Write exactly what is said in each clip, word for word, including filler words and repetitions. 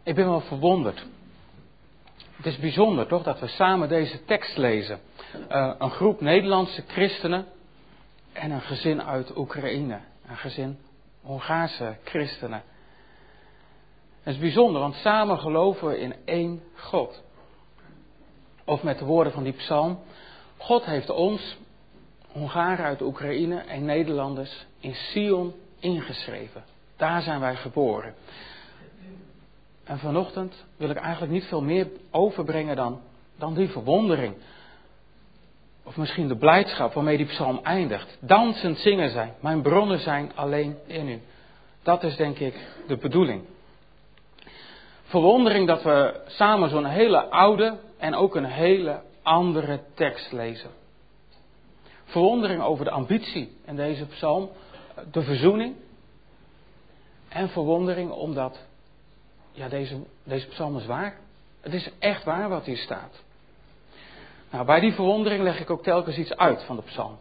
Ik ben wel verwonderd. Het is bijzonder toch dat we samen deze tekst lezen. Uh, een groep Nederlandse christenen en een gezin uit Oekraïne. Een gezin Hongaarse christenen. Het is bijzonder, want samen geloven we in één God. Of met de woorden van die psalm. God heeft ons, Hongaren uit Oekraïne en Nederlanders, in Sion ingeschreven. Daar zijn wij geboren. En vanochtend wil ik eigenlijk niet veel meer overbrengen dan, dan die verwondering. Of misschien de blijdschap waarmee die psalm eindigt. Dansend zingen zij, mijn bronnen zijn alleen in u. Dat is denk ik de bedoeling. Verwondering dat we samen zo'n hele oude en ook een hele andere tekst lezen. Verwondering over de ambitie in deze psalm, de verzoening. En verwondering omdat, ja, deze, deze psalm is waar. Het is echt waar wat hier staat. Nou, bij die verwondering leg ik ook telkens iets uit van de psalm.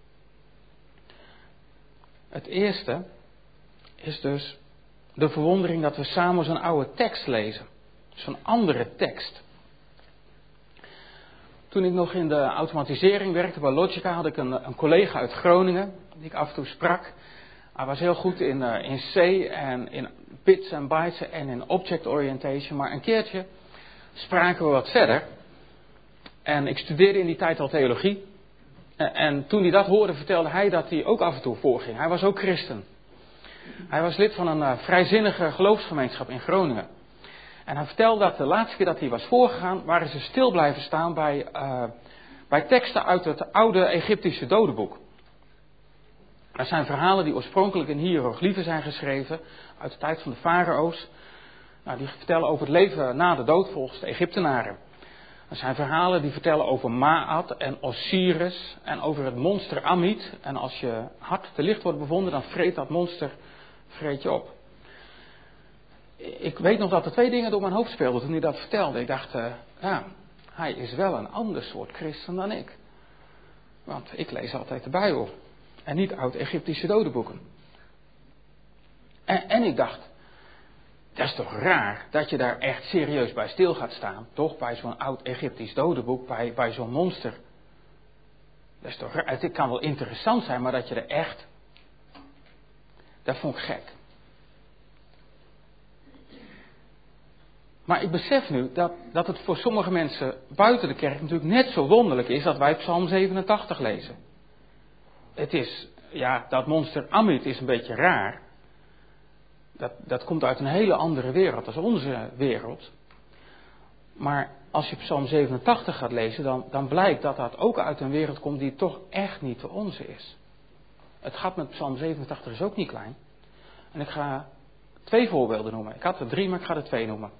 Het eerste is dus de verwondering dat we samen zo'n oude tekst lezen. Zo'n andere tekst. Toen ik nog in de automatisering werkte bij Logica had ik een, een collega uit Groningen die ik af en toe sprak. Hij was heel goed in, uh, in C en in bits en bytes en in object orientation. Maar een keertje spraken we wat verder. En ik studeerde in die tijd al theologie. En, en toen hij dat hoorde vertelde hij dat hij ook af en toe voorging. Hij was ook christen. Hij was lid van een uh, vrijzinnige geloofsgemeenschap in Groningen. En hij vertelde dat de laatste keer dat hij was voorgegaan, waren ze stil blijven staan bij, uh, bij teksten uit het oude Egyptische dodenboek. Dat zijn verhalen die oorspronkelijk in hieroglyphen zijn geschreven, uit de tijd van de farao's. Nou, die vertellen over het leven na de dood volgens de Egyptenaren. Dat zijn verhalen die vertellen over Maat en Osiris en over het monster Amit. En als je hart te licht wordt bevonden, dan vreet dat monster vreet je op. Ik weet nog dat er twee dingen door mijn hoofd speelden toen hij dat vertelde. Ik dacht, uh, ja, hij is wel een ander soort christen dan ik. Want ik lees altijd de Bijbel. En niet oud-Egyptische dodenboeken. En, en ik dacht, dat is toch raar dat je daar echt serieus bij stil gaat staan. Toch, bij zo'n oud-Egyptisch dodenboek, bij, bij zo'n monster. Dat is toch raar. Het kan wel interessant zijn, maar dat je er echt... Dat vond ik gek. Maar ik besef nu dat, dat het voor sommige mensen buiten de kerk natuurlijk net zo wonderlijk is dat wij Psalm zevenentachtig lezen. Het is, ja, dat monster Amit is een beetje raar. Dat, dat komt uit een hele andere wereld als onze wereld. Maar als je Psalm zevenentachtig gaat lezen, dan, dan blijkt dat dat ook uit een wereld komt die toch echt niet de onze is. Het gat met Psalm zevenentachtig is ook niet klein. En ik ga twee voorbeelden noemen. Ik had er drie, maar ik ga er twee noemen.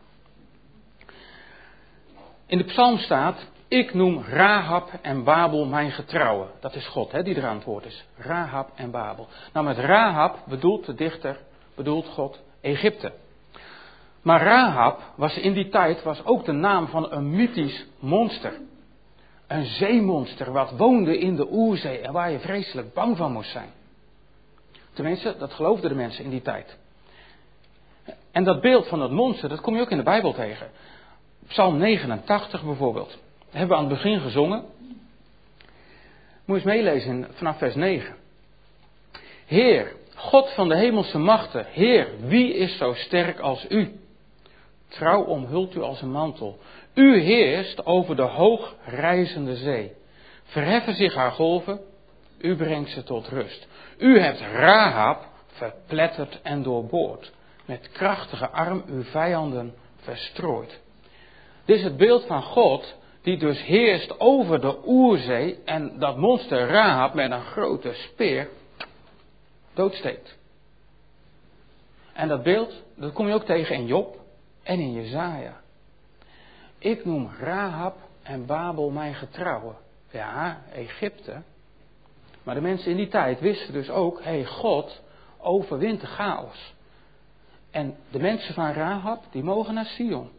In de psalm staat, ik noem Rahab en Babel mijn getrouwe. Dat is God, hè, die er aan het woord is. Rahab en Babel. Nou, met Rahab bedoelt de dichter, bedoelt God Egypte. Maar Rahab was in die tijd was ook de naam van een mythisch monster. Een zeemonster wat woonde in de Oerzee en waar je vreselijk bang van moest zijn. Tenminste, dat geloofden de mensen in die tijd. En dat beeld van dat monster, dat kom je ook in de Bijbel tegen. Psalm negenentachtig bijvoorbeeld. Dat hebben we aan het begin gezongen. Moet je eens meelezen vanaf vers negen. Heer, God van de hemelse machten, Heer, wie is zo sterk als u? Trouw omhult u als een mantel. U heerst over de hoogrijzende zee. Verheffen zich haar golven, u brengt ze tot rust. U hebt Rahab verpletterd en doorboord. Met krachtige arm uw vijanden verstrooid. Dit is het beeld van God die dus heerst over de Oerzee en dat monster Rahab met een grote speer doodsteekt. En dat beeld, dat kom je ook tegen in Job en in Jesaja. Ik noem Rahab en Babel mijn getrouwe. Ja, Egypte. Maar de mensen in die tijd wisten dus ook, hé, hey, God overwint de chaos. En de mensen van Rahab, die mogen naar Sion.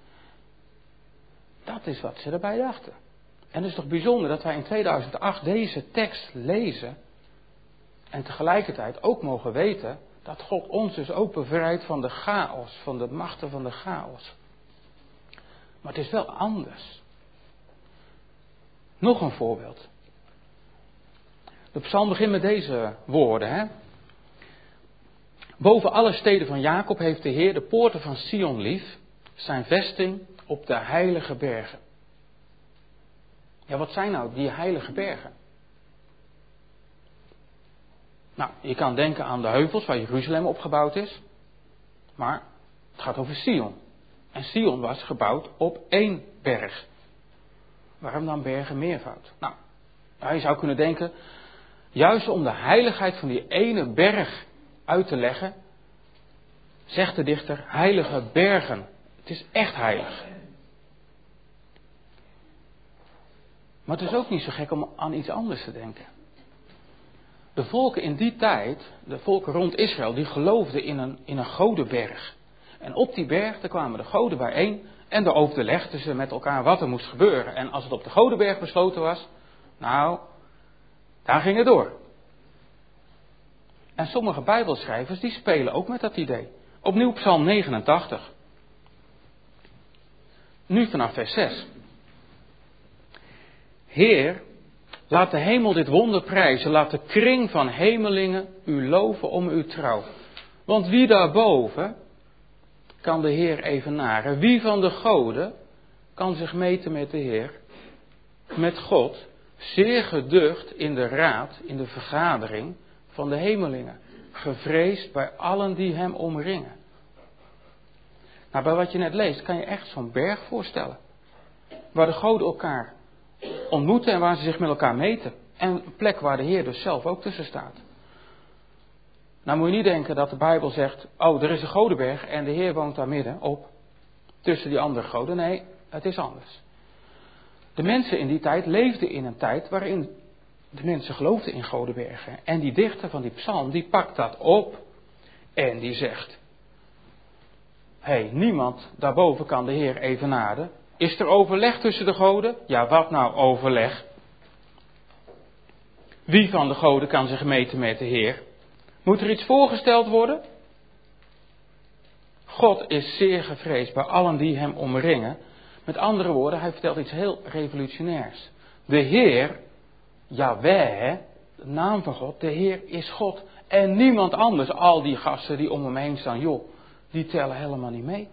Dat is wat ze erbij dachten. En het is toch bijzonder dat wij in tweeduizend acht deze tekst lezen. En tegelijkertijd ook mogen weten Dat God ons dus ook bevrijdt van de chaos, van de machten van de chaos. Maar het is wel anders. Nog een voorbeeld. De psalm begint met deze woorden. Hè? Boven alle steden van Jacob heeft de Heer de poorten van Sion lief, zijn vesting op de heilige bergen. Ja, wat zijn nou die heilige bergen? Nou, je kan denken aan de heuvels waar Jeruzalem opgebouwd is. Maar het gaat over Sion. En Sion was gebouwd op één berg. Waarom dan bergen meervoud? Nou, je zou kunnen denken, juist om de heiligheid van die ene berg uit te leggen, zegt de dichter, heilige bergen. Het is echt heilig. Maar het is ook niet zo gek om aan iets anders te denken. De volken in die tijd, de volken rond Israël, die geloofden in een, in een godenberg. En op die berg, daar kwamen de goden bijeen en daar overlegden ze met elkaar wat er moest gebeuren. En als het op de godenberg besloten was, nou, daar ging het door. En sommige bijbelschrijvers die spelen ook met dat idee. Opnieuw Psalm negenentachtig. Nu vanaf vers zes. Heer, laat de hemel dit wonder prijzen, laat de kring van hemelingen u loven om uw trouw. Want wie daarboven kan de Heer evenaren? Wie van de goden kan zich meten met de Heer? Met God, zeer geducht in de raad, in de vergadering van de hemelingen. Gevreesd bij allen die hem omringen. Nou, bij wat je net leest kan je echt zo'n berg voorstellen. Waar de goden elkaar ontmoeten en waar ze zich met elkaar meten. En een plek waar de Heer dus zelf ook tussen staat. Nou moet je niet denken dat de Bijbel zegt, oh er is een godenberg en de Heer woont daar midden op. Tussen die andere goden. Nee, het is anders. De mensen in die tijd leefden in een tijd waarin de mensen geloofden in godenbergen. En die dichter van die psalm, die pakt dat op en die zegt, hé, hey, niemand daarboven kan de Heer evenaren. Is er overleg tussen de goden? Ja, wat nou overleg? Wie van de goden kan zich meten met de Heer? Moet er iets voorgesteld worden? God is zeer gevreesd bij allen die hem omringen. Met andere woorden, hij vertelt iets heel revolutionairs. De Heer, Yahweh, de naam van God, de Heer is God. En niemand anders, al die gasten die om hem heen staan, joh, die tellen helemaal niet mee.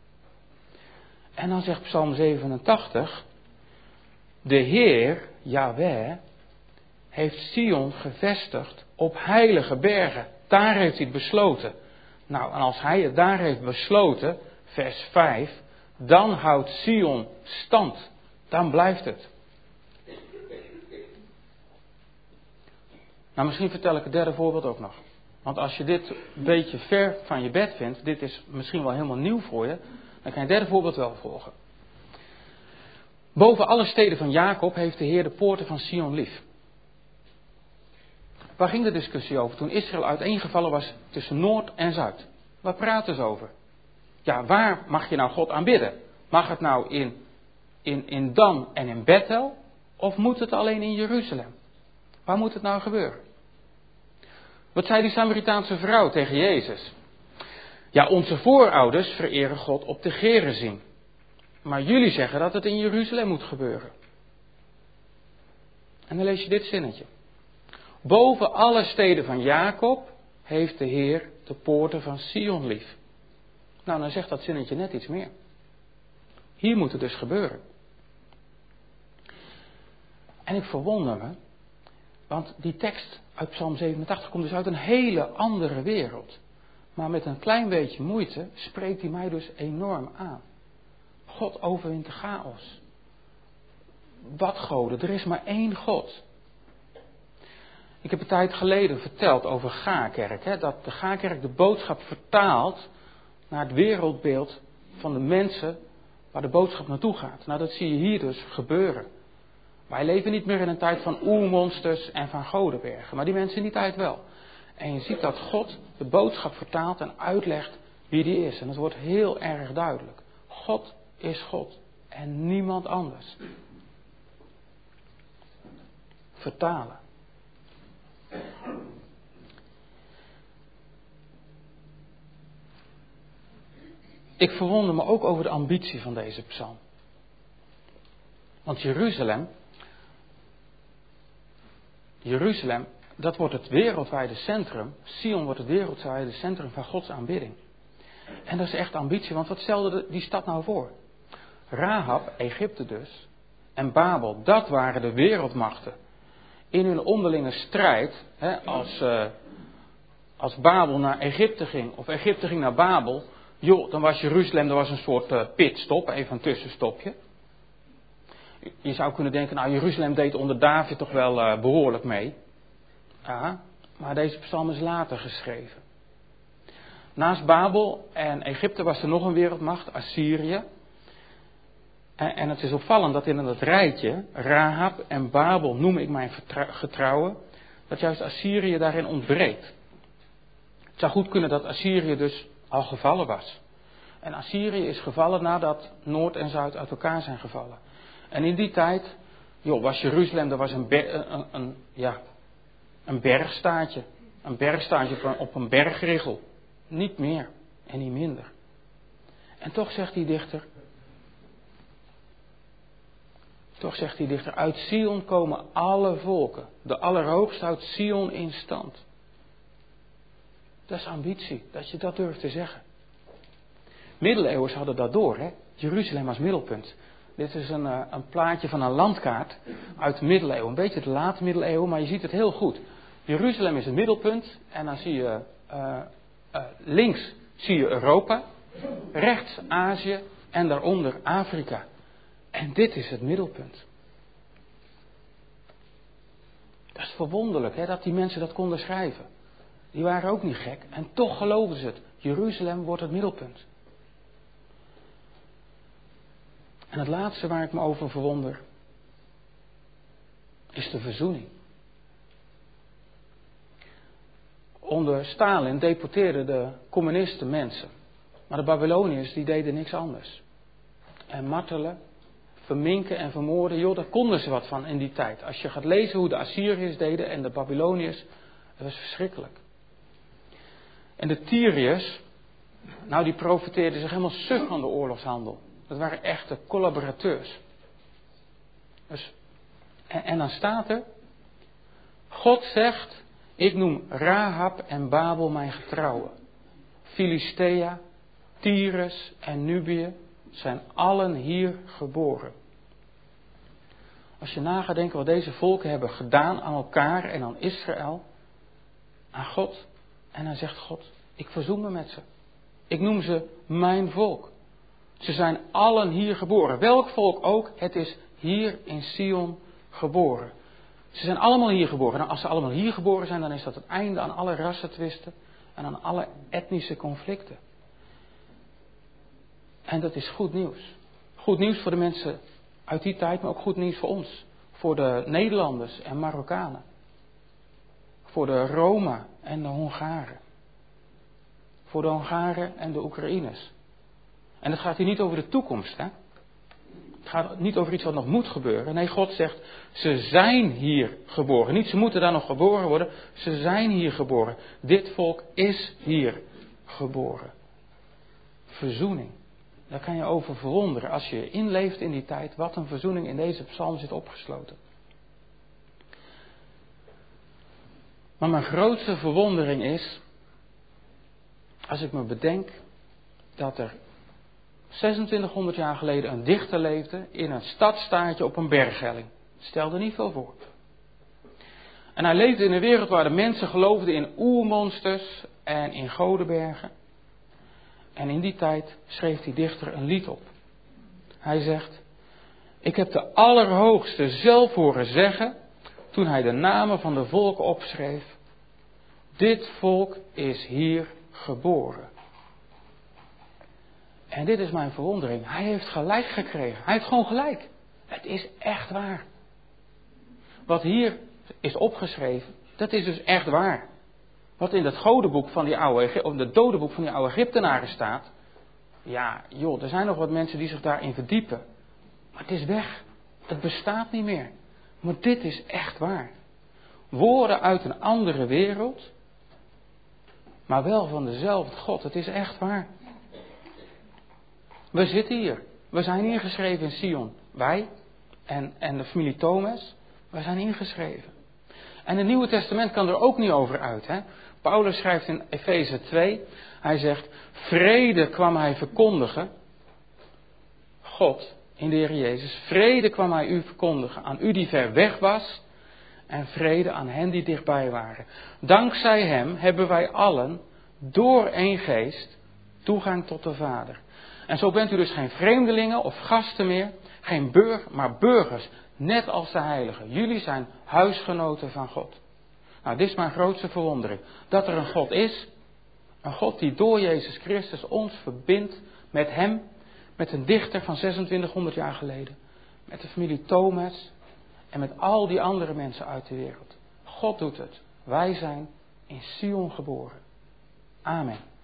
En dan zegt Psalm zevenentachtig, de Heer, Yahweh, heeft Sion gevestigd op heilige bergen. Daar heeft hij het besloten. Nou, en als hij het daar heeft besloten, vers vijf, dan houdt Sion stand. Dan blijft het. Nou, misschien vertel ik het derde voorbeeld ook nog. Want als je dit een beetje ver van je bed vindt, dit is misschien wel helemaal nieuw voor je, dan kan je het derde voorbeeld wel volgen. Boven alle steden van Jacob heeft de Heer de poorten van Sion lief. Waar ging de discussie over toen Israël uiteengevallen was tussen Noord en Zuid? Waar praten ze over? Ja, waar mag je nou God aanbidden? Mag het nou in, in, in Dan en in Bethel? Of moet het alleen in Jeruzalem? Waar moet het nou gebeuren? Wat zei die Samaritaanse vrouw tegen Jezus? Ja, onze voorouders vereren God op de Gerizim. Maar jullie zeggen dat het in Jeruzalem moet gebeuren. En dan lees je dit zinnetje. Boven alle steden van Jacob heeft de Heer de poorten van Sion lief. Nou, dan zegt dat zinnetje net iets meer. Hier moet het dus gebeuren. En ik verwonder me, want die tekst uit Psalm zevenentachtig komt dus uit een hele andere wereld. Maar met een klein beetje moeite spreekt hij mij dus enorm aan. God overwint de chaos. Wat goden? Er is maar één God. Ik heb een tijd geleden verteld over Gakerk. Hè, dat de Gakerk de boodschap vertaalt naar het wereldbeeld van de mensen waar de boodschap naartoe gaat. Nou, dat zie je hier dus gebeuren. Wij leven niet meer in een tijd van oermonsters en van godenbergen. Maar die mensen in die tijd wel. En je ziet dat God de boodschap vertaalt en uitlegt wie die is. En dat wordt heel erg duidelijk. God is God en niemand anders. Vertalen. ik verwonder me ook over de ambitie van deze psalm. Want Jeruzalem, Jeruzalem, dat wordt het wereldwijde centrum. Sion wordt het wereldwijde centrum van Gods aanbidding. En dat is echt ambitie, want wat stelde die stad nou voor? Rahab, Egypte dus, en Babel, dat waren de wereldmachten. In hun onderlinge strijd, hè, als, uh, als Babel naar Egypte ging, of Egypte ging naar Babel, joh, dan was Jeruzalem, dat was een soort uh, pitstop, even een tussenstopje. Je zou kunnen denken, nou Jeruzalem deed onder David toch wel uh, behoorlijk mee. Ja, maar deze psalm is later geschreven. Naast Babel en Egypte was er nog een wereldmacht, Assyrië. En, en het is opvallend dat in het rijtje, Rahab en Babel noem ik mijn getrouwen, dat juist Assyrië daarin ontbreekt. Het zou goed kunnen dat Assyrië dus al gevallen was. En Assyrië is gevallen nadat Noord en Zuid uit elkaar zijn gevallen. En in die tijd, joh, was Jeruzalem, er was een, ber, een, een, ja, een bergstaatje. Een bergstaatje op een, op een bergrigel. Niet meer en niet minder. En toch zegt die dichter, toch zegt die dichter, uit Sion komen alle volken. De Allerhoogste houdt Sion in stand. Dat is ambitie, dat je dat durft te zeggen. Middeleeuwers hadden dat door, hè? Jeruzalem als middelpunt. Dit is een, uh, een plaatje van een landkaart uit de middeleeuwen. Een beetje de late middeleeuwen, maar je ziet het heel goed. Jeruzalem is het middelpunt en dan zie je uh, uh, links zie je Europa, rechts Azië en daaronder Afrika. En dit is het middelpunt. Dat is verwonderlijk, hè, dat die mensen dat konden schrijven. Die waren ook niet gek en toch geloofden ze het. Jeruzalem wordt het middelpunt. En het laatste waar ik me over verwonder is de verzoening. Onder Stalin deporteerden de communisten mensen. Maar de Babyloniërs die deden niks anders. En martelen, verminken en vermoorden, joh, daar konden ze wat van in die tijd. Als je gaat lezen hoe de Assyriërs deden en de Babyloniërs, dat was verschrikkelijk. En de Tyriërs, nou die profiteerden zich helemaal suf van de oorlogshandel. Dat waren echte collaborateurs. Dus, en, en dan staat er, God zegt, ik noem Rahab en Babel mijn getrouwen. Filistea, Tyrus en Nubië zijn allen hier geboren. Als je na gaat denken wat deze volken hebben gedaan aan elkaar en aan Israël, aan God. En dan zegt God, ik verzoen me met ze. Ik noem ze mijn volk. Ze zijn allen hier geboren. Welk volk ook, het is hier in Sion geboren. Ze zijn allemaal hier geboren. En als ze allemaal hier geboren zijn, dan is dat het einde aan alle rassentwisten en aan alle etnische conflicten. En dat is goed nieuws. Goed nieuws voor de mensen uit die tijd, maar ook goed nieuws voor ons. Voor de Nederlanders en Marokkanen. Voor de Roma en de Hongaren. Voor de Hongaren en de Oekraïners. En het gaat hier niet over de toekomst, hè. Het gaat niet over iets wat nog moet gebeuren. Nee, God zegt, ze zijn hier geboren. Niet ze moeten daar nog geboren worden, ze zijn hier geboren. Dit volk is hier geboren. Verzoening. Daar kan je over verwonderen als je inleeft in die tijd. Wat een verzoening in deze psalm zit opgesloten. Maar mijn grootste verwondering is, als ik me bedenk dat er zesentwintighonderd jaar geleden een dichter leefde in een stadstaatje op een berghelling. Stel er niet veel voor. En hij leefde in een wereld waar de mensen geloofden in oermonsters en in godenbergen. En in die tijd schreef die dichter een lied op. Hij zegt, ik heb de Allerhoogste zelf horen zeggen, toen hij de namen van de volken opschreef, dit volk is hier geboren. En dit is mijn verwondering. Hij heeft gelijk gekregen. Hij heeft gewoon gelijk. Het is echt waar. Wat hier is opgeschreven, dat is dus echt waar. Wat in dat godenboek van die oude, of het dodenboek van die oude Egyptenaren staat. Ja, joh, er zijn nog wat mensen die zich daarin verdiepen. Maar het is weg. Het bestaat niet meer. Maar dit is echt waar. Woorden uit een andere wereld, maar wel van dezelfde God. Het is echt waar. We zitten hier. We zijn ingeschreven in Sion. Wij en, en de familie Thomas. We zijn ingeschreven. En het Nieuwe Testament kan er ook niet over uit. Hè? Paulus schrijft in Efeze twee. Hij zegt, vrede kwam hij verkondigen. God, in de Heer Jezus. Vrede kwam hij u verkondigen. Aan u die ver weg was. En vrede aan hen die dichtbij waren. Dankzij hem hebben wij allen door één geest toegang tot de Vader. En zo bent u dus geen vreemdelingen of gasten meer. Geen burger, maar burgers. Net als de heiligen. Jullie zijn huisgenoten van God. Nou, dit is mijn grootste verwondering. Dat er een God is. Een God die door Jezus Christus ons verbindt met hem. Met een dichter van zesentwintighonderd jaar geleden. Met de familie Thomas. En met al die andere mensen uit de wereld. God doet het. Wij zijn in Sion geboren. Amen.